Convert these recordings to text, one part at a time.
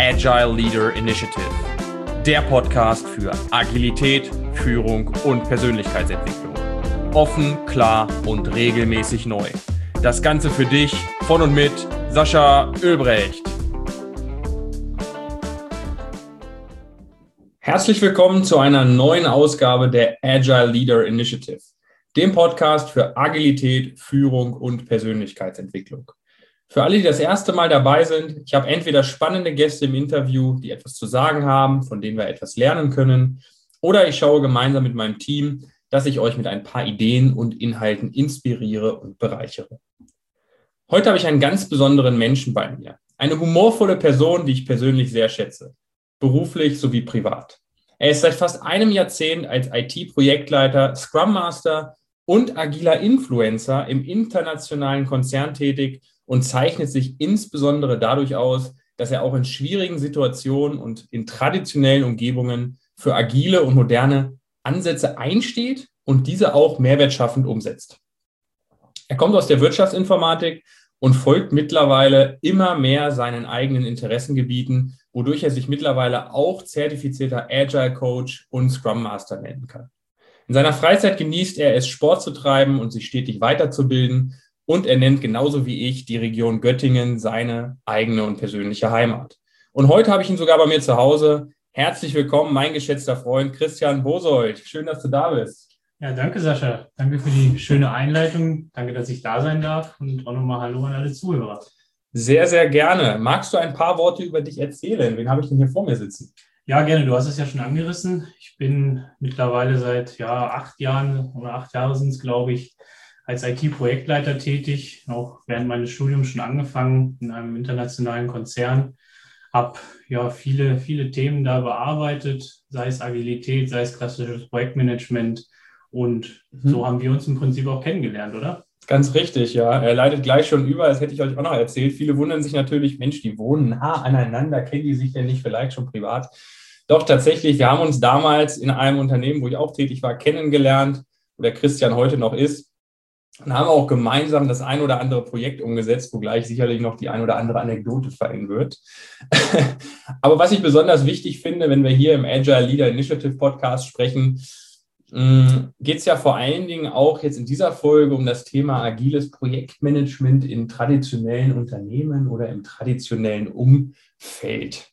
Agile Leader Initiative, der Podcast für Agilität, Führung und Persönlichkeitsentwicklung. Offen, klar und regelmäßig neu. Das Ganze für dich von und mit Sascha Oelbrecht. Herzlich willkommen zu einer neuen Ausgabe der Agile Leader Initiative, dem Podcast für Agilität, Führung und Persönlichkeitsentwicklung. Für alle, die das erste Mal dabei sind, ich habe entweder spannende Gäste im Interview, die etwas zu sagen haben, von denen wir etwas lernen können, oder ich schaue gemeinsam mit meinem Team, dass ich euch mit ein paar Ideen und Inhalten inspiriere und bereichere. Heute habe ich einen ganz besonderen Menschen bei mir. Eine humorvolle Person, die ich persönlich sehr schätze, beruflich sowie privat. Er ist seit fast einem Jahrzehnt als IT-Projektleiter, Scrum Master und agiler Influencer im internationalen Konzern tätig und zeichnet sich insbesondere dadurch aus, dass er auch in schwierigen Situationen und in traditionellen Umgebungen für agile und moderne Ansätze einsteht und diese auch mehrwertschaffend umsetzt. Er kommt aus der Wirtschaftsinformatik und folgt mittlerweile immer mehr seinen eigenen Interessengebieten, wodurch er sich mittlerweile auch zertifizierter Agile Coach und Scrum Master nennen kann. In seiner Freizeit genießt er es, Sport zu treiben und sich stetig weiterzubilden. Und er nennt genauso wie ich die Region Göttingen seine eigene und persönliche Heimat. Und heute habe ich ihn sogar bei mir zu Hause. Herzlich willkommen, mein geschätzter Freund Christian Bosold. Schön, dass du da bist. Ja, danke Sascha. Danke für die schöne Einleitung. Danke, dass ich da sein darf und auch nochmal Hallo an alle Zuhörer. Sehr, sehr gerne. Magst du ein paar Worte über dich erzählen? Wen habe ich denn hier vor mir sitzen? Ja, gerne. Du hast es ja schon angerissen. Ich bin mittlerweile seit 8 Jahren oder 8 Jahre sind es, glaube ich, als IT-Projektleiter tätig, auch während meines Studiums schon angefangen in einem internationalen Konzern. Habe viele Themen da bearbeitet, sei es Agilität, sei es klassisches Projektmanagement. Und so haben wir uns im Prinzip auch kennengelernt, oder? Ganz richtig, ja. Er leitet gleich schon über, das hätte ich euch auch noch erzählt. Viele wundern sich natürlich, Mensch, die wohnen nah aneinander, kennen die sich denn nicht vielleicht schon privat? Doch tatsächlich, wir haben uns damals in einem Unternehmen, wo ich auch tätig war, kennengelernt, wo der Christian heute noch ist. Und haben auch gemeinsam das ein oder andere Projekt umgesetzt, wo gleich sicherlich noch die ein oder andere Anekdote fallen wird. Aber was ich besonders wichtig finde, wenn wir hier im Agile Leader Initiative Podcast sprechen, geht es ja vor allen Dingen auch jetzt in dieser Folge um das Thema agiles Projektmanagement in traditionellen Unternehmen oder im traditionellen Umfeld.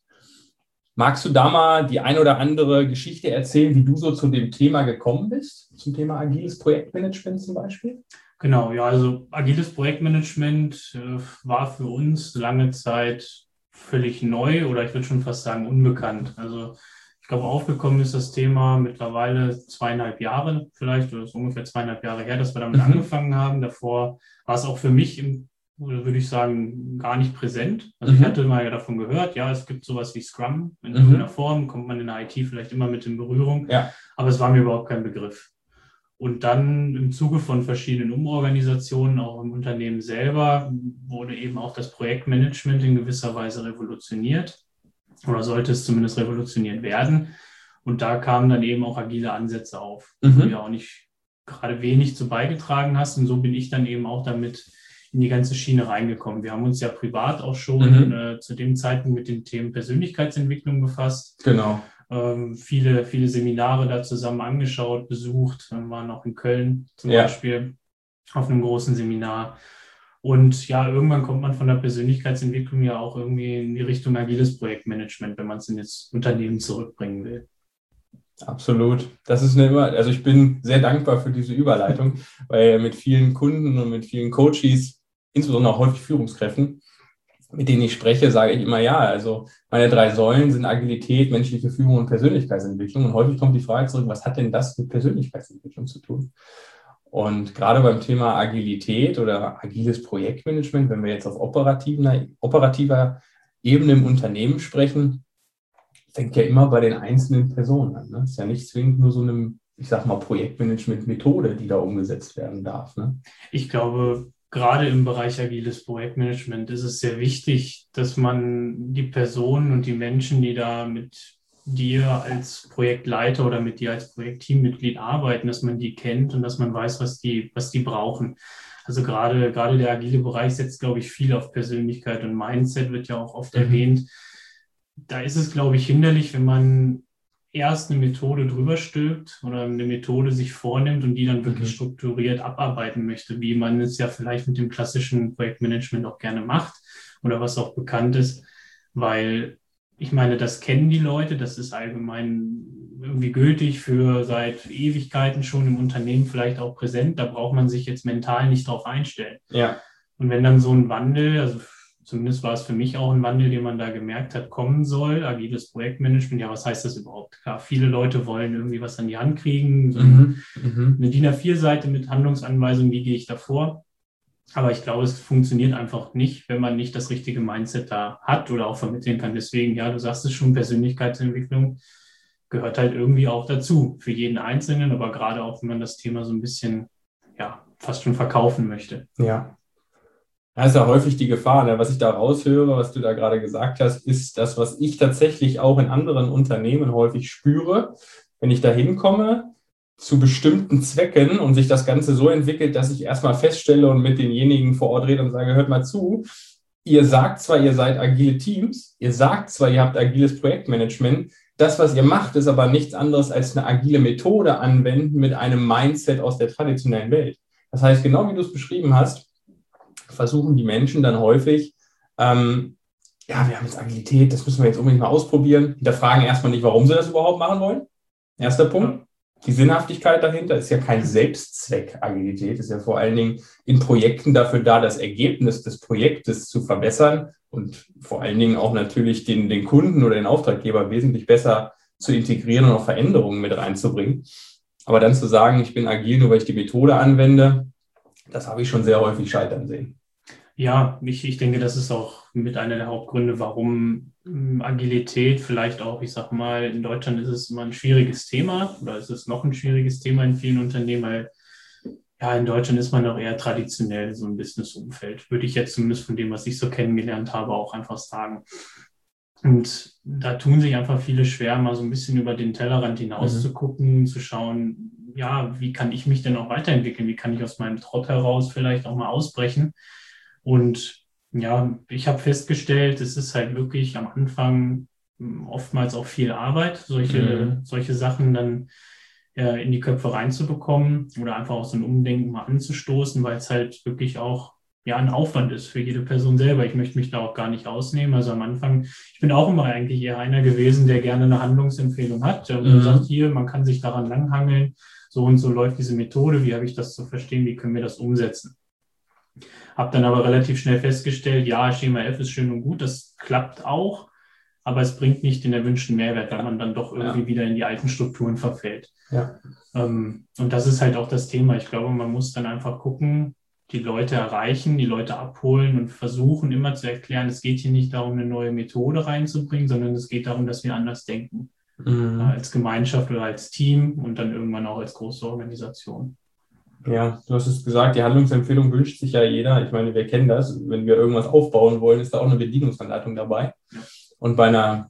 Magst du da mal die ein oder andere Geschichte erzählen, wie du so zu dem Thema gekommen bist, zum Thema agiles Projektmanagement zum Beispiel? Genau, ja, also agiles Projektmanagement war für uns lange Zeit völlig neu oder ich würde schon fast sagen unbekannt. Also ich glaube, aufgekommen ist das Thema mittlerweile 2,5 Jahre vielleicht, oder so ungefähr 2,5 Jahre her, dass wir damit angefangen haben. Davor war es auch für mich, würde ich sagen, gar nicht präsent. Also ich hatte mal davon gehört, ja, es gibt sowas wie Scrum in irgendeiner Form, kommt man in der IT vielleicht immer mit in Berührung, aber es war mir überhaupt kein Begriff. Und dann im Zuge von verschiedenen Umorganisationen, auch im Unternehmen selber, wurde eben auch das Projektmanagement in gewisser Weise revolutioniert oder sollte es zumindest revolutioniert werden. Und da kamen dann eben auch agile Ansätze auf, wo du ja auch nicht gerade wenig zu beigetragen hast. Und so bin ich dann eben auch damit in die ganze Schiene reingekommen. Wir haben uns ja privat auch schon zu dem Zeitpunkt mit den Themen Persönlichkeitsentwicklung befasst. Genau. Viele Seminare da zusammen angeschaut, besucht, waren auch in Köln zum Beispiel auf einem großen Seminar. Und ja, irgendwann kommt man von der Persönlichkeitsentwicklung ja auch irgendwie in die Richtung agiles Projektmanagement, wenn man es in das Unternehmen zurückbringen will. Absolut. Das ist also ich bin sehr dankbar für diese Überleitung, weil mit vielen Kunden und mit vielen Coaches, insbesondere auch häufig Führungskräften, mit denen ich spreche, sage ich immer, also meine 3 Säulen sind Agilität, menschliche Führung und Persönlichkeitsentwicklung. Und häufig kommt die Frage zurück, was hat denn das mit Persönlichkeitsentwicklung zu tun? Und gerade beim Thema Agilität oder agiles Projektmanagement, wenn wir jetzt auf operativer Ebene im Unternehmen sprechen, fängt ja immer bei den einzelnen Personen an. Ne? Das ist ja nicht zwingend nur so eine, ich sag mal, Projektmanagement-Methode, die da umgesetzt werden darf. Ne? Ich glaube, gerade im Bereich agiles Projektmanagement ist es sehr wichtig, dass man die Personen und die Menschen, die da mit dir als Projektleiter oder mit dir als Projektteammitglied arbeiten, dass man die kennt und dass man weiß, was die brauchen. Also gerade der agile Bereich setzt, glaube ich, viel auf Persönlichkeit und Mindset, wird ja auch oft erwähnt. da ist es, glaube ich, hinderlich, wenn man erst eine Methode drüber stülpt oder eine Methode sich vornimmt und die dann wirklich strukturiert abarbeiten möchte, wie man es ja vielleicht mit dem klassischen Projektmanagement auch gerne macht oder was auch bekannt ist, weil ich meine, das kennen die Leute, das ist allgemein irgendwie gültig für seit Ewigkeiten schon im Unternehmen vielleicht auch präsent, da braucht man sich jetzt mental nicht drauf einstellen. Ja. Und wenn dann so ein Wandel, also zumindest war es für mich auch ein Wandel, den man da gemerkt hat, kommen soll, agiles Projektmanagement, ja, was heißt das überhaupt? Klar, viele Leute wollen irgendwie was an die Hand kriegen, so eine DIN A4-Seite mit Handlungsanweisungen, wie gehe ich da vor? Aber ich glaube, es funktioniert einfach nicht, wenn man nicht das richtige Mindset da hat oder auch vermitteln kann. Deswegen, ja, du sagst es schon, Persönlichkeitsentwicklung gehört halt irgendwie auch dazu, für jeden Einzelnen, aber gerade auch, wenn man das Thema so ein bisschen, ja, fast schon verkaufen möchte. Ja. Das ist ja häufig die Gefahr, ne? Was ich da raushöre, was du da gerade gesagt hast, ist das, was ich tatsächlich auch in anderen Unternehmen häufig spüre, wenn ich da hinkomme zu bestimmten Zwecken und sich das Ganze so entwickelt, dass ich erstmal feststelle und mit denjenigen vor Ort rede und sage, hört mal zu, ihr sagt zwar, ihr seid agile Teams, ihr sagt zwar, ihr habt agiles Projektmanagement, das, was ihr macht, ist aber nichts anderes als eine agile Methode anwenden mit einem Mindset aus der traditionellen Welt. Das heißt, genau wie du es beschrieben hast, versuchen die Menschen dann häufig, ja, wir haben jetzt Agilität, das müssen wir jetzt unbedingt mal ausprobieren. Hinterfragen erstmal nicht, warum sie das überhaupt machen wollen. Erster Punkt. Die Sinnhaftigkeit dahinter ist ja kein Selbstzweck. Agilität ist ja vor allen Dingen in Projekten dafür da, das Ergebnis des Projektes zu verbessern und vor allen Dingen auch natürlich den Kunden oder den Auftraggeber wesentlich besser zu integrieren und auch Veränderungen mit reinzubringen. Aber dann zu sagen, ich bin agil, nur weil ich die Methode anwende, das habe ich schon sehr häufig scheitern sehen. Ja, ich denke, das ist auch mit einer der Hauptgründe, warum Agilität vielleicht auch, ich sag mal, in Deutschland ist es immer ein schwieriges Thema oder ist es noch ein schwieriges Thema in vielen Unternehmen, weil ja, in Deutschland ist man doch eher traditionell so ein Business-Umfeld, würde ich jetzt zumindest von dem, was ich so kennengelernt habe, auch einfach sagen. Und da tun sich einfach viele schwer, mal so ein bisschen über den Tellerrand hinaus zu gucken, zu schauen, ja, wie kann ich mich denn auch weiterentwickeln? Wie kann ich aus meinem Trott heraus vielleicht auch mal ausbrechen? Und ja, ich habe festgestellt, es ist halt wirklich am Anfang oftmals auch viel Arbeit, solche Sachen dann in die Köpfe reinzubekommen oder einfach auch so ein Umdenken mal anzustoßen, weil es halt wirklich auch ja ein Aufwand ist für jede Person selber. Ich möchte mich da auch gar nicht ausnehmen. Also am Anfang, ich bin auch immer eigentlich eher einer gewesen, der gerne eine Handlungsempfehlung hat und sagt, hier, man kann sich daran langhangeln, so und so läuft diese Methode, wie habe ich das zu verstehen, wie können wir das umsetzen? Habe dann aber relativ schnell festgestellt, ja, Schema F ist schön und gut, das klappt auch, aber es bringt nicht den erwünschten Mehrwert, weil man dann doch irgendwie wieder in die alten Strukturen verfällt. Ja. Und das ist halt auch das Thema. Ich glaube, man muss dann einfach gucken, die Leute erreichen, die Leute abholen und versuchen immer zu erklären, es geht hier nicht darum, eine neue Methode reinzubringen, sondern es geht darum, dass wir anders denken. Als Gemeinschaft oder als Team und dann irgendwann auch als große Organisation. Ja, du hast es gesagt, die Handlungsempfehlung wünscht sich ja jeder. Ich meine, wir kennen das. Wenn wir irgendwas aufbauen wollen, ist da auch eine Bedienungsanleitung dabei. Ja. Und bei einer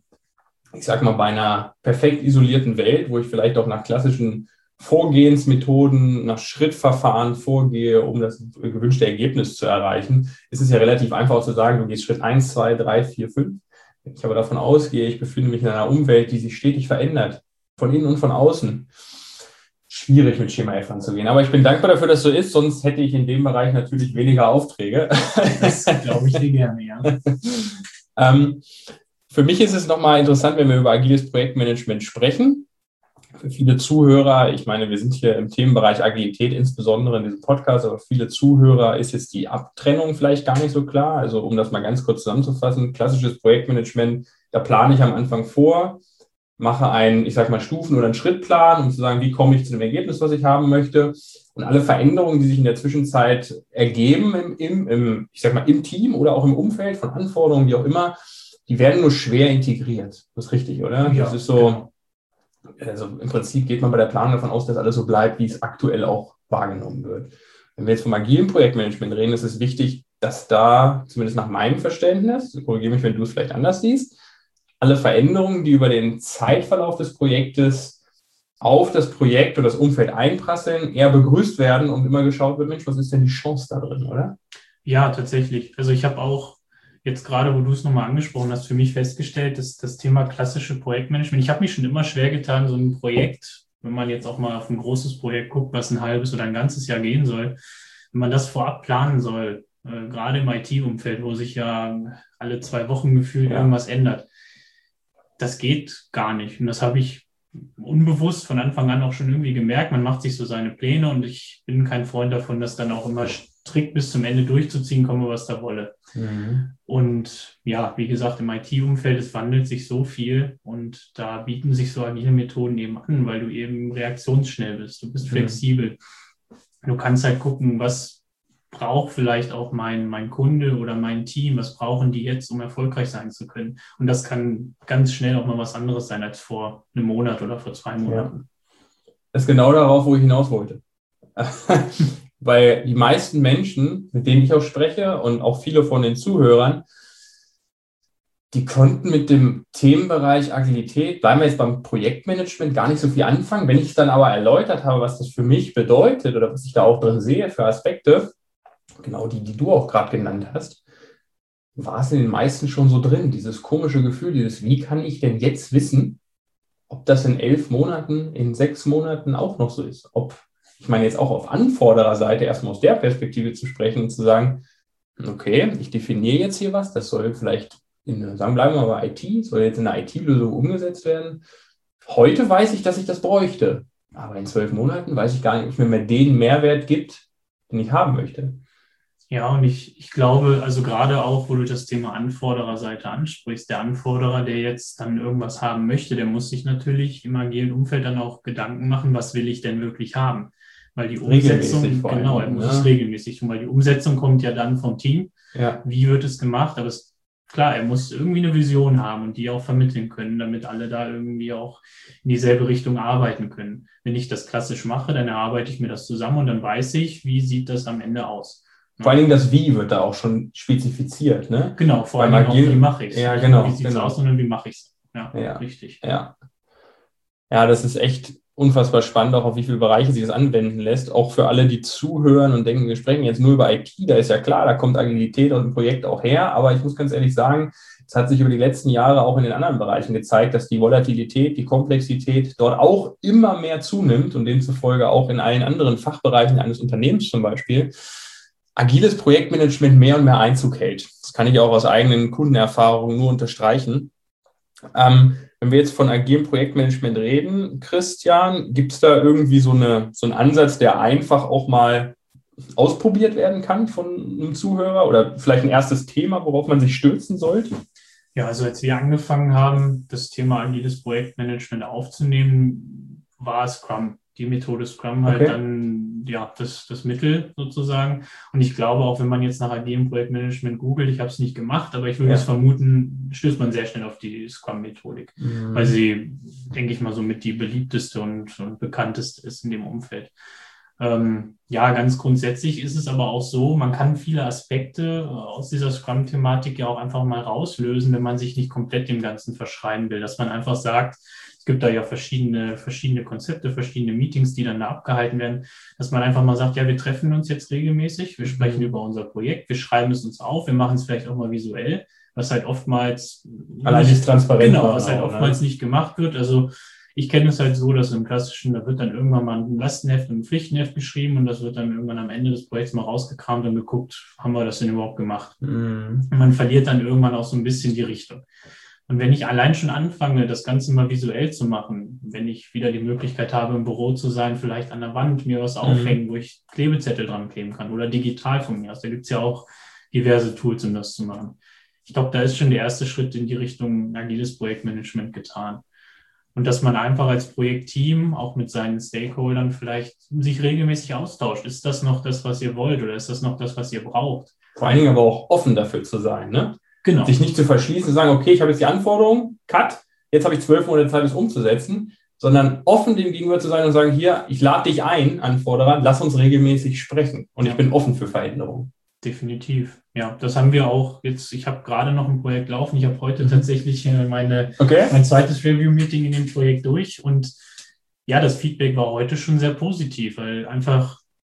perfekt isolierten Welt, wo ich vielleicht auch nach klassischen Vorgehensmethoden, nach Schrittverfahren vorgehe, um das gewünschte Ergebnis zu erreichen, ist es ja relativ einfach zu sagen, du gehst Schritt 1, 2, 3, 4, 5. Wenn ich aber davon ausgehe, ich befinde mich in einer Umwelt, die sich stetig verändert, von innen und von außen, schwierig mit Schema F anzugehen. Aber ich bin dankbar dafür, dass es so ist, sonst hätte ich in dem Bereich natürlich weniger Aufträge. Das glaube ich dir gerne, ja. Für mich ist es nochmal interessant, wenn wir über agiles Projektmanagement sprechen. Für viele Zuhörer, ich meine, wir sind hier im Themenbereich Agilität, insbesondere in diesem Podcast, aber viele Zuhörer ist jetzt die Abtrennung vielleicht gar nicht so klar. Also um das mal ganz kurz zusammenzufassen, klassisches Projektmanagement, da plane ich am Anfang vor, mache einen, ich sage mal, Stufen- oder einen Schrittplan, um zu sagen, wie komme ich zu dem Ergebnis, was ich haben möchte. Und alle Veränderungen, die sich in der Zwischenzeit ergeben im Team oder auch im Umfeld von Anforderungen, wie auch immer, die werden nur schwer integriert. Das ist richtig, oder? Ja, das ist so, also im Prinzip geht man bei der Planung davon aus, dass alles so bleibt, wie es aktuell auch wahrgenommen wird. Wenn wir jetzt vom agilen Projektmanagement reden, ist es wichtig, dass da, zumindest nach meinem Verständnis, korrigiere mich, wenn du es vielleicht anders siehst, alle Veränderungen, die über den Zeitverlauf des Projektes auf das Projekt oder das Umfeld einprasseln, eher begrüßt werden und immer geschaut wird, Mensch, was ist denn die Chance da drin, oder? Ja, tatsächlich. Also ich habe auch jetzt gerade, wo du es nochmal angesprochen hast, für mich festgestellt, dass das Thema klassische Projektmanagement, ich habe mich schon immer schwer getan, so ein Projekt, wenn man jetzt auch mal auf ein großes Projekt guckt, was ein halbes oder ein ganzes Jahr gehen soll, wenn man das vorab planen soll, gerade im IT-Umfeld, wo sich ja alle 2 Wochen gefühlt irgendwas ändert, das geht gar nicht. Und das habe ich unbewusst von Anfang an auch schon irgendwie gemerkt. Man macht sich so seine Pläne und ich bin kein Freund davon, das dann auch immer strikt bis zum Ende durchzuziehen, komme was da wolle. Und ja, wie gesagt, im IT-Umfeld, es wandelt sich so viel und da bieten sich so agile Methoden eben an, weil du eben reaktionsschnell bist, du bist flexibel. Du kannst halt gucken, was braucht vielleicht auch mein Kunde oder mein Team, was brauchen die jetzt, um erfolgreich sein zu können. Und das kann ganz schnell auch mal was anderes sein als vor einem Monat oder vor 2 Monaten. Ja. Das ist genau darauf, wo ich hinaus wollte. Weil die meisten Menschen, mit denen ich auch spreche und auch viele von den Zuhörern, die konnten mit dem Themenbereich Agilität, bleiben wir jetzt beim Projektmanagement, gar nicht so viel anfangen. Wenn ich es dann aber erläutert habe, was das für mich bedeutet oder was ich da auch drin sehe für Aspekte, genau die du auch gerade genannt hast, war es in den meisten schon so drin, dieses komische Gefühl, wie kann ich denn jetzt wissen, ob das in 11 Monaten, in 6 Monaten auch noch so ist? Ich meine jetzt auch auf Anfordererseite erstmal aus der Perspektive zu sprechen und zu sagen, okay, ich definiere jetzt hier was, das soll vielleicht bleiben wir mal bei IT, soll jetzt in einer IT-Lösung umgesetzt werden. Heute weiß ich, dass ich das bräuchte, aber in 12 Monaten weiß ich gar nicht, ob es mir mehr den Mehrwert gibt, den ich haben möchte. Ja, und ich glaube, also gerade auch, wo du das Thema Anfordererseite ansprichst, der Anforderer, der jetzt dann irgendwas haben möchte, der muss sich natürlich im agilen Umfeld dann auch Gedanken machen, was will ich denn wirklich haben? Weil die Umsetzung, genau, er muss es regelmäßig tun, weil die Umsetzung kommt ja dann vom Team. Ja. Wie wird es gemacht? Aber klar, er muss irgendwie eine Vision haben und die auch vermitteln können, damit alle da irgendwie auch in dieselbe Richtung arbeiten können. Wenn ich das klassisch mache, dann erarbeite ich mir das zusammen und dann weiß ich, wie sieht das am Ende aus. Vor allen Dingen das Wie wird da auch schon spezifiziert, ne? Genau, vor allem auch, wie mache ich es. Ja, genau. Wie sieht es aus, sondern wie mache ich es. Ja, richtig. Ja, das ist echt unfassbar spannend, auch auf wie viele Bereiche sich das anwenden lässt. Auch für alle, die zuhören und denken, wir sprechen jetzt nur über IT, da ist ja klar, da kommt Agilität und ein Projekt auch her. Aber ich muss ganz ehrlich sagen, es hat sich über die letzten Jahre auch in den anderen Bereichen gezeigt, dass die Volatilität, die Komplexität dort auch immer mehr zunimmt und demzufolge auch in allen anderen Fachbereichen eines Unternehmens zum Beispiel agiles Projektmanagement mehr und mehr Einzug hält. Das kann ich auch aus eigenen Kundenerfahrungen nur unterstreichen. Wenn wir jetzt von agilem Projektmanagement reden, Christian, gibt es da irgendwie so einen Ansatz, der einfach auch mal ausprobiert werden kann von einem Zuhörer oder vielleicht ein erstes Thema, worauf man sich stürzen sollte? Ja, also als wir angefangen haben, das Thema agiles Projektmanagement aufzunehmen, war Scrum. Die Methode Scrum halt dann das Mittel sozusagen. Und ich glaube, auch wenn man jetzt nach agilem Projektmanagement googelt, ich habe es nicht gemacht, aber ich würde es vermuten, stößt man sehr schnell auf die Scrum-Methodik, weil sie, denke ich mal, somit die beliebteste und bekannteste ist in dem Umfeld. Ganz grundsätzlich ist es aber auch so, man kann viele Aspekte aus dieser Scrum-Thematik ja auch einfach mal rauslösen, wenn man sich nicht komplett dem Ganzen verschreiben will, dass man einfach sagt, es gibt da ja verschiedene Konzepte, verschiedene Meetings, die dann da abgehalten werden, dass man einfach mal sagt, ja, wir treffen uns jetzt regelmäßig, wir sprechen über unser Projekt, wir schreiben es uns auf, wir machen es vielleicht auch mal visuell, was halt oftmals nicht gemacht wird. Also ich kenne es halt so, dass im Klassischen, da wird dann irgendwann mal ein Lastenheft und ein Pflichtenheft geschrieben und das wird dann irgendwann am Ende des Projekts mal rausgekramt und geguckt, haben wir das denn überhaupt gemacht? Und man verliert dann irgendwann auch so ein bisschen die Richtung. Und wenn ich allein schon anfange, das Ganze mal visuell zu machen, wenn ich wieder die Möglichkeit habe, im Büro zu sein, vielleicht an der Wand mir was aufhängen, wo ich Klebezettel dran kleben kann oder digital von mir aus. Da gibt es ja auch diverse Tools, um das zu machen. Ich glaube, da ist schon der erste Schritt in die Richtung agiles Projektmanagement getan. Und dass man einfach als Projektteam auch mit seinen Stakeholdern vielleicht sich regelmäßig austauscht. Ist das noch das, was ihr wollt oder ist das noch das, was ihr braucht? Vor allen Dingen aber auch offen dafür zu sein, ne? Genau. Sich nicht zu verschließen, zu sagen, okay, ich habe jetzt die Anforderung, Cut, jetzt habe ich 12 Monate Zeit, das umzusetzen, sondern offen dem gegenüber zu sein und sagen, hier, ich lade dich ein, Anforderer, lass uns regelmäßig sprechen und ich bin offen für Veränderungen. Definitiv. Ja, das haben wir auch jetzt. Ich habe gerade noch ein Projekt laufen. Ich habe heute tatsächlich mein zweites Review-Meeting in dem Projekt durch und ja, das Feedback war heute schon sehr positiv, weil einfach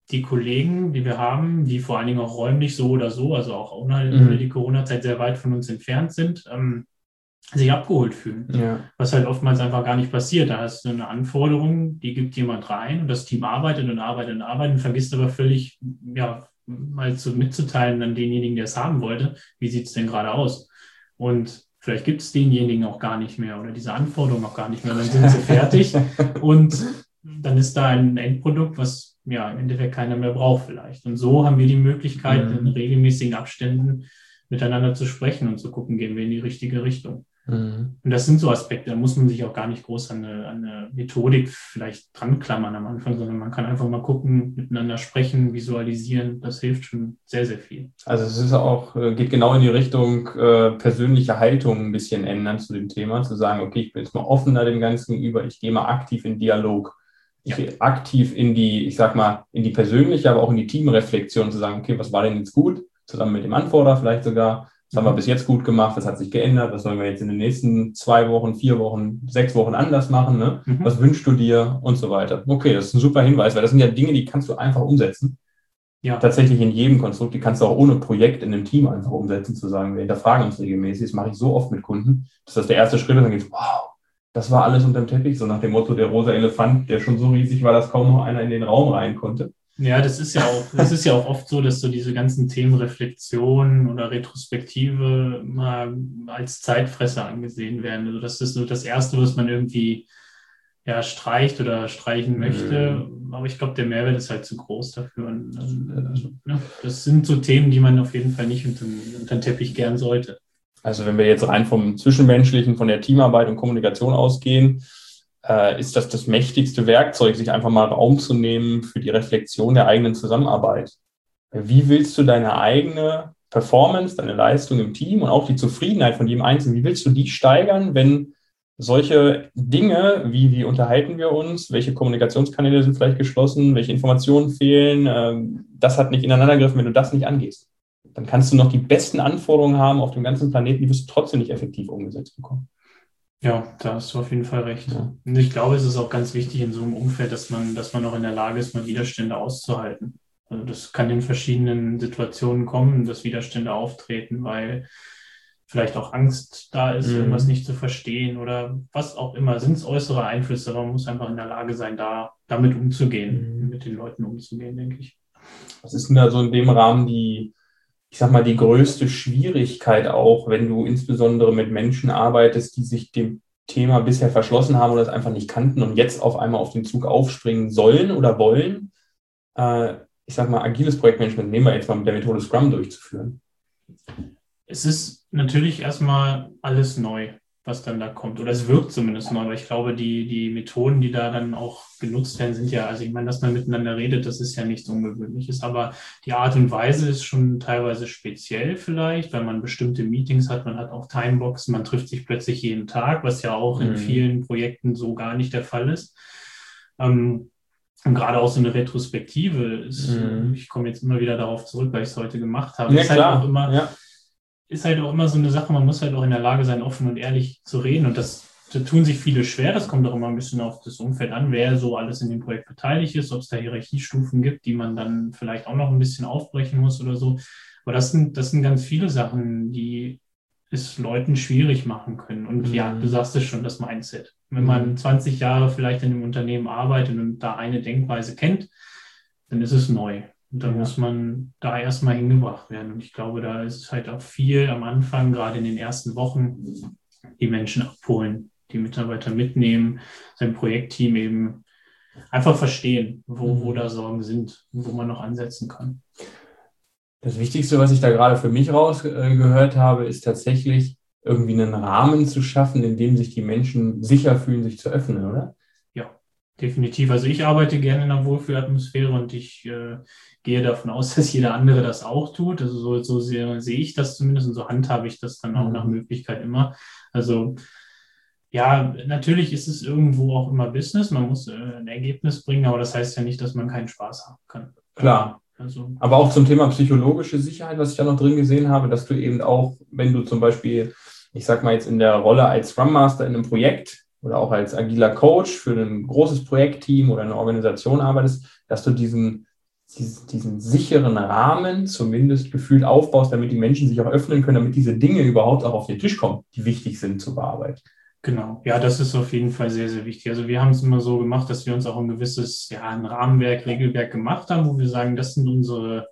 die Kollegen, die wir haben, die vor allen Dingen auch räumlich so oder so, also auch ohne die Corona-Zeit sehr weit von uns entfernt sind, sich abgeholt fühlen. Ja. Was halt oftmals einfach gar nicht passiert. Da hast du eine Anforderung, die gibt jemand rein und das Team arbeitet und vergisst aber völlig, ja, mal mitzuteilen an denjenigen, der es haben wollte, wie sieht es denn gerade aus? Und vielleicht gibt es denjenigen auch gar nicht mehr oder diese Anforderungen auch gar nicht mehr. Dann sind sie fertig und dann ist da ein Endprodukt, was ja im Endeffekt keiner mehr braucht vielleicht. Und so haben wir die Möglichkeit, in regelmäßigen Abständen miteinander zu sprechen und zu gucken, gehen wir in die richtige Richtung. Und das sind so Aspekte, da muss man sich auch gar nicht groß an eine Methodik vielleicht dran klammern am Anfang, sondern man kann einfach mal gucken, miteinander sprechen, visualisieren, das hilft schon sehr, sehr viel. Also es ist auch, geht genau in die Richtung persönliche Haltung ein bisschen ändern zu dem Thema, zu sagen, okay, ich bin jetzt mal offener dem Ganzen gegenüber, ich gehe mal aktiv in Dialog. Ich gehe aktiv in die, ich sag mal, in die persönliche, aber auch in die Teamreflexion, zu sagen, okay, was war denn jetzt gut, zusammen mit dem Anforderer vielleicht sogar. Was haben wir bis jetzt gut gemacht? Was hat sich geändert? Was sollen wir jetzt in den nächsten 2 Wochen, 4 Wochen, 6 Wochen anders machen? Ne? Was wünschst du dir? Und so weiter. Okay, das ist ein super Hinweis, weil das sind ja Dinge, die kannst du einfach umsetzen. Ja. Tatsächlich in jedem Konstrukt. Die kannst du auch ohne Projekt in einem Team einfach umsetzen, zu sagen, wir hinterfragen uns regelmäßig. Das mache ich so oft mit Kunden, dass das der erste Schritt ist. Dann geht's, wow, das war alles unterm Teppich. So nach dem Motto, der rosa Elefant, der schon so riesig war, dass kaum noch einer in den Raum rein konnte. Ja, das ist ja auch oft so, dass so diese ganzen Themen Reflexion oder Retrospektive mal als Zeitfresser angesehen werden. Also das ist so das Erste, was man irgendwie streicht oder streichen möchte. Aber ich glaube, der Mehrwert ist halt zu groß dafür. Und, das sind so Themen, die man auf jeden Fall nicht unter den Teppich kehren sollte. Also wenn wir jetzt rein vom Zwischenmenschlichen, von der Teamarbeit und Kommunikation ausgehen, ist das mächtigste Werkzeug, sich einfach mal Raum zu nehmen für die Reflexion der eigenen Zusammenarbeit. Wie willst du deine eigene Performance, deine Leistung im Team und auch die Zufriedenheit von jedem Einzelnen, wie willst du die steigern, wenn solche Dinge, wie unterhalten wir uns, welche Kommunikationskanäle sind vielleicht geschlossen, welche Informationen fehlen, das hat nicht ineinander gegriffen, wenn du das nicht angehst. Dann kannst du noch die besten Anforderungen haben auf dem ganzen Planeten, die wirst du trotzdem nicht effektiv umgesetzt bekommen. Ja, da hast du auf jeden Fall recht. Ja. Und ich glaube, es ist auch ganz wichtig in so einem Umfeld, dass man auch in der Lage ist, mal Widerstände auszuhalten. Also das kann in verschiedenen Situationen kommen, dass Widerstände auftreten, weil vielleicht auch Angst da ist, irgendwas nicht zu verstehen oder was auch immer. Sind es äußere Einflüsse, aber man muss einfach in der Lage sein, damit umzugehen, mit den Leuten umzugehen, denke ich. Was ist denn da so in dem Rahmen die größte Schwierigkeit auch, wenn du insbesondere mit Menschen arbeitest, die sich dem Thema bisher verschlossen haben oder es einfach nicht kannten und jetzt auf einmal auf den Zug aufspringen sollen oder wollen? Agiles Projektmanagement nehmen wir jetzt mal mit der Methode Scrum durchzuführen. Es ist natürlich erstmal alles neu, was dann da kommt. Oder es wirkt zumindest neu, weil ich glaube, die Methoden, die da dann auch genutzt werden, sind ja, also ich meine, dass man miteinander redet, das ist ja nichts Ungewöhnliches, aber die Art und Weise ist schon teilweise speziell vielleicht, weil man bestimmte Meetings hat, man hat auch Timeboxen, man trifft sich plötzlich jeden Tag, was ja auch in vielen Projekten so gar nicht der Fall ist. Und gerade auch so eine Retrospektive ist, ich komme jetzt immer wieder darauf zurück, weil ich es heute gemacht habe, ja, ist halt auch immer... Ja. Ist halt auch immer so eine Sache, man muss halt auch in der Lage sein, offen und ehrlich zu reden. Und da tun sich viele schwer. Das kommt auch immer ein bisschen auf das Umfeld an, wer so alles in dem Projekt beteiligt ist, ob es da Hierarchiestufen gibt, die man dann vielleicht auch noch ein bisschen aufbrechen muss oder so. Aber das sind ganz viele Sachen, die es Leuten schwierig machen können. Und ja, du sagst es schon, das Mindset. Wenn man 20 Jahre vielleicht in einem Unternehmen arbeitet und da eine Denkweise kennt, dann ist es neu. Und da muss man da erstmal hingebracht werden. Und ich glaube, da ist es halt auch viel am Anfang, gerade in den ersten Wochen, die Menschen abholen, die Mitarbeiter mitnehmen, sein Projektteam eben einfach verstehen, wo da Sorgen sind, wo man noch ansetzen kann. Das Wichtigste, was ich da gerade für mich rausgehört habe, ist tatsächlich irgendwie einen Rahmen zu schaffen, in dem sich die Menschen sicher fühlen, sich zu öffnen, oder? Ja, definitiv. Also ich arbeite gerne in einer Wohlfühlatmosphäre und ich gehe davon aus, dass jeder andere das auch tut. Also so sehe ich das zumindest und so handhabe ich das dann auch nach Möglichkeit immer. Also ja, natürlich ist es irgendwo auch immer Business. Man muss ein Ergebnis bringen, aber das heißt ja nicht, dass man keinen Spaß haben kann. Klar. Also, aber auch zum Thema psychologische Sicherheit, was ich da noch drin gesehen habe, dass du eben auch, wenn du zum Beispiel, ich sag mal jetzt in der Rolle als Scrum Master in einem Projekt oder auch als agiler Coach für ein großes Projektteam oder eine Organisation arbeitest, dass du diesen diesen sicheren Rahmen zumindest gefühlt aufbaust, damit die Menschen sich auch öffnen können, damit diese Dinge überhaupt auch auf den Tisch kommen, die wichtig sind zu bearbeiten. Genau, ja, das ist auf jeden Fall sehr, sehr wichtig. Also wir haben es immer so gemacht, dass wir uns auch ein gewisses, ein Rahmenwerk, Regelwerk gemacht haben, wo wir sagen, das sind unsere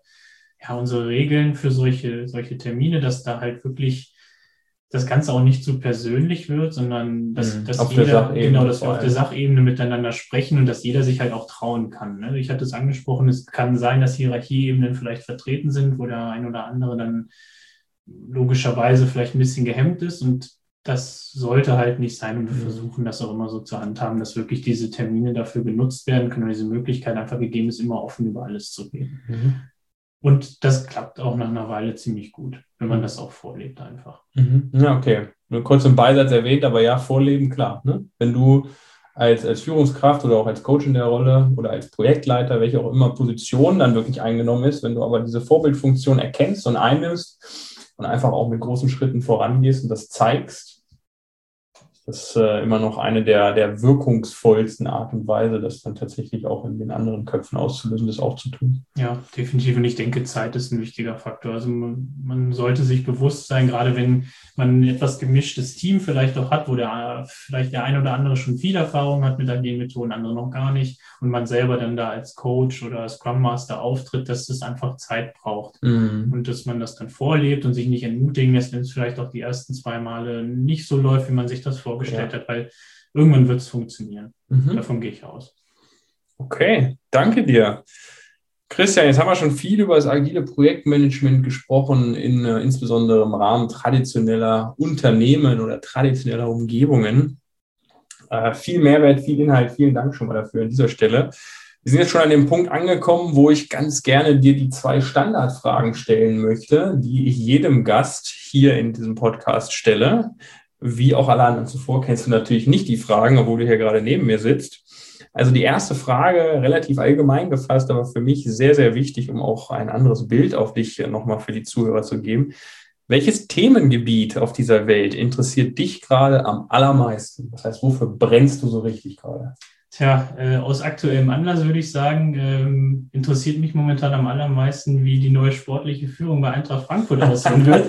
Regeln für solche Termine, dass da halt wirklich das Ganze auch nicht zu persönlich wird, sondern dass auf jeder, der Sachebene, dass wir auf der Sachebene miteinander sprechen und dass jeder sich halt auch trauen kann. Ne? Ich hatte es angesprochen, es kann sein, dass Hierarchieebenen vielleicht vertreten sind, wo der ein oder andere dann logischerweise vielleicht ein bisschen gehemmt ist, und das sollte halt nicht sein, und wir versuchen das auch immer so zu handhaben, dass wirklich diese Termine dafür genutzt werden können und diese Möglichkeit einfach gegeben ist, immer offen über alles zu reden. Und das klappt auch nach einer Weile ziemlich gut, wenn man das auch vorlebt einfach. Ja, okay. Nur kurz im Beisatz erwähnt, aber ja, vorleben, klar. Ne? Wenn du als Führungskraft oder auch als Coach in der Rolle oder als Projektleiter, welche auch immer Position dann wirklich eingenommen ist, wenn du aber diese Vorbildfunktion erkennst und einnimmst und einfach auch mit großen Schritten vorangehst und das zeigst, das ist immer noch eine der wirkungsvollsten Art und Weise, das dann tatsächlich auch in den anderen Köpfen auszulösen, das auch zu tun. Ja, definitiv. Und ich denke, Zeit ist ein wichtiger Faktor. Also man sollte sich bewusst sein, gerade wenn man ein etwas gemischtes Team vielleicht auch hat, wo vielleicht der ein oder andere schon viel Erfahrung hat mit agilen Methoden, andere noch gar nicht, und man selber dann da als Coach oder Scrum Master auftritt, dass das einfach Zeit braucht. Und dass man das dann vorlebt und sich nicht entmutigen lässt, wenn es vielleicht auch die ersten 2 Male nicht so läuft, wie man sich das vorgestellt hat, weil irgendwann wird es funktionieren. Davon gehe ich aus. Okay, danke dir. Christian, jetzt haben wir schon viel über das agile Projektmanagement gesprochen, insbesondere im Rahmen traditioneller Unternehmen oder traditioneller Umgebungen. Viel Mehrwert, viel Inhalt, vielen Dank schon mal dafür an dieser Stelle. Wir sind jetzt schon an dem Punkt angekommen, wo ich ganz gerne dir die 2 Standardfragen stellen möchte, die ich jedem Gast hier in diesem Podcast stelle. Wie auch alle anderen zuvor kennst du natürlich nicht die Fragen, obwohl du hier gerade neben mir sitzt. Also die erste Frage, relativ allgemein gefasst, aber für mich sehr, sehr wichtig, um auch ein anderes Bild auf dich nochmal für die Zuhörer zu geben. Welches Themengebiet auf dieser Welt interessiert dich gerade am allermeisten? Das heißt, wofür brennst du so richtig gerade? Tja, aus aktuellem Anlass würde ich sagen, interessiert mich momentan am allermeisten, wie die neue sportliche Führung bei Eintracht Frankfurt aussehen wird.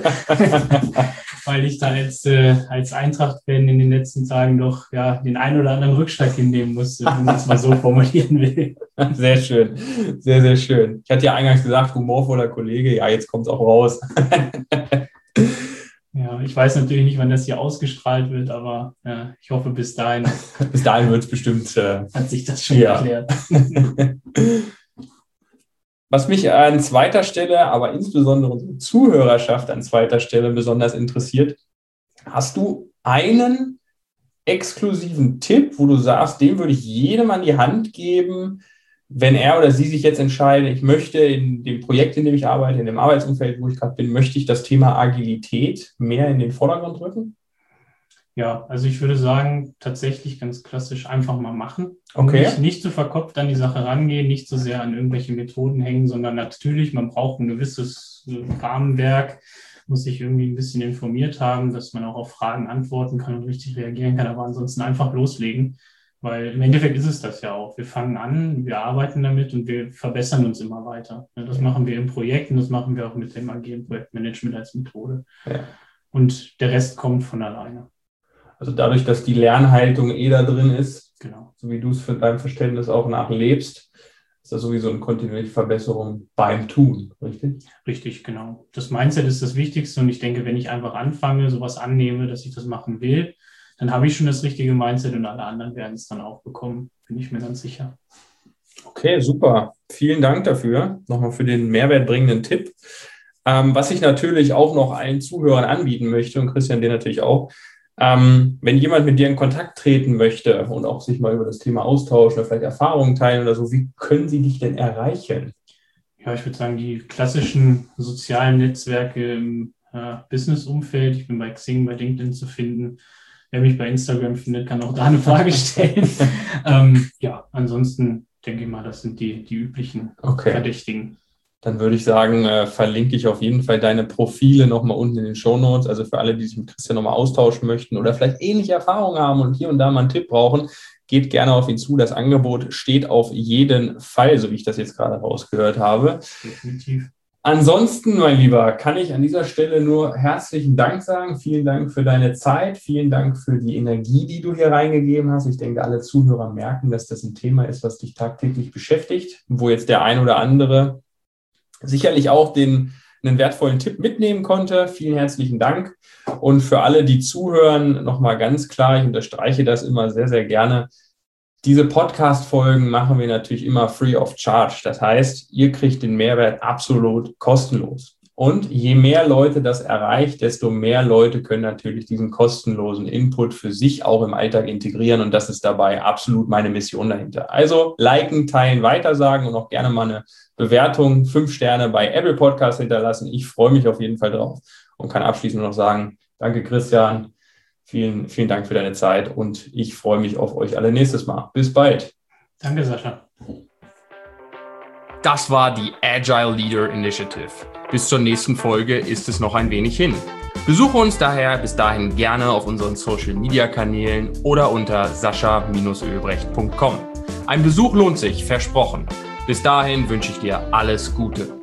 Weil ich da als Eintracht-Fan in den letzten Tagen doch den einen oder anderen Rückschlag hinnehmen musste, wenn man es mal so formulieren will. Sehr schön, sehr, sehr schön. Ich hatte ja eingangs gesagt, humorvoller Kollege, ja, jetzt kommt es auch raus. Ja, ich weiß natürlich nicht, wann das hier ausgestrahlt wird, aber ich hoffe, bis dahin. Bis dahin wird es bestimmt. Hat sich das schon erklärt. Was mich an zweiter Stelle, aber insbesondere unsere Zuhörerschaft an zweiter Stelle besonders interessiert, hast du einen exklusiven Tipp, wo du sagst, den würde ich jedem an die Hand geben, wenn er oder sie sich jetzt entscheidet, ich möchte in dem Projekt, in dem ich arbeite, in dem Arbeitsumfeld, wo ich gerade bin, möchte ich das Thema Agilität mehr in den Vordergrund rücken? Ja, also ich würde sagen, tatsächlich ganz klassisch einfach mal machen. Okay. Nicht zu verkopft an die Sache rangehen, nicht so sehr an irgendwelche Methoden hängen, sondern natürlich, man braucht ein gewisses Rahmenwerk, muss sich irgendwie ein bisschen informiert haben, dass man auch auf Fragen antworten kann und richtig reagieren kann, aber ansonsten einfach loslegen. Weil im Endeffekt ist es das ja auch. Wir fangen an, wir arbeiten damit und wir verbessern uns immer weiter. Das machen wir im Projekt und das machen wir auch mit dem agilen Projektmanagement als Methode. Ja. Und der Rest kommt von alleine. Also dadurch, dass die Lernhaltung da drin ist, genau, so wie du es für dein Verständnis auch nachlebst, ist das sowieso eine kontinuierliche Verbesserung beim Tun, richtig? Richtig, genau. Das Mindset ist das Wichtigste und ich denke, wenn ich einfach anfange, sowas annehme, dass ich das machen will, dann habe ich schon das richtige Mindset und alle anderen werden es dann auch bekommen, bin ich mir ganz sicher. Okay, super. Vielen Dank dafür, nochmal für den mehrwertbringenden Tipp. Was ich natürlich auch noch allen Zuhörern anbieten möchte und Christian, dir natürlich auch, wenn jemand mit dir in Kontakt treten möchte und auch sich mal über das Thema austauschen oder vielleicht Erfahrungen teilen oder so, wie können sie dich denn erreichen? Ja, ich würde sagen, die klassischen sozialen Netzwerke im Business-Umfeld. Ich bin bei Xing, bei LinkedIn zu finden. Wer mich bei Instagram findet, kann auch da eine Frage stellen. Ansonsten denke ich mal, das sind die üblichen Verdächtigen. dann würde ich sagen, verlinke ich auf jeden Fall deine Profile nochmal unten in den Shownotes. Also für alle, die sich mit Christian nochmal austauschen möchten oder vielleicht ähnliche Erfahrungen haben und hier und da mal einen Tipp brauchen, geht gerne auf ihn zu. Das Angebot steht auf jeden Fall, so wie ich das jetzt gerade rausgehört habe. Definitiv. Ansonsten, mein Lieber, kann ich an dieser Stelle nur herzlichen Dank sagen. Vielen Dank für deine Zeit. Vielen Dank für die Energie, die du hier reingegeben hast. Ich denke, alle Zuhörer merken, dass das ein Thema ist, was dich tagtäglich beschäftigt, wo jetzt der ein oder andere sicherlich auch einen wertvollen Tipp mitnehmen konnte. Vielen herzlichen Dank. Und für alle, die zuhören, nochmal ganz klar, ich unterstreiche das immer sehr, sehr gerne. Diese Podcast-Folgen machen wir natürlich immer free of charge. Das heißt, ihr kriegt den Mehrwert absolut kostenlos. Und je mehr Leute das erreicht, desto mehr Leute können natürlich diesen kostenlosen Input für sich auch im Alltag integrieren. Und das ist dabei absolut meine Mission dahinter. Also liken, teilen, weitersagen und auch gerne mal eine Bewertung, 5 Sterne bei Apple Podcast hinterlassen. Ich freue mich auf jeden Fall drauf und kann abschließend noch sagen, danke Christian. Vielen, vielen Dank für deine Zeit und ich freue mich auf euch alle nächstes Mal. Bis bald. Danke, Sascha. Das war die Agile Leader Initiative. Bis zur nächsten Folge ist es noch ein wenig hin. Besuche uns daher bis dahin gerne auf unseren Social-Media-Kanälen oder unter sascha-ölbrecht.com. Ein Besuch lohnt sich, versprochen. Bis dahin wünsche ich dir alles Gute.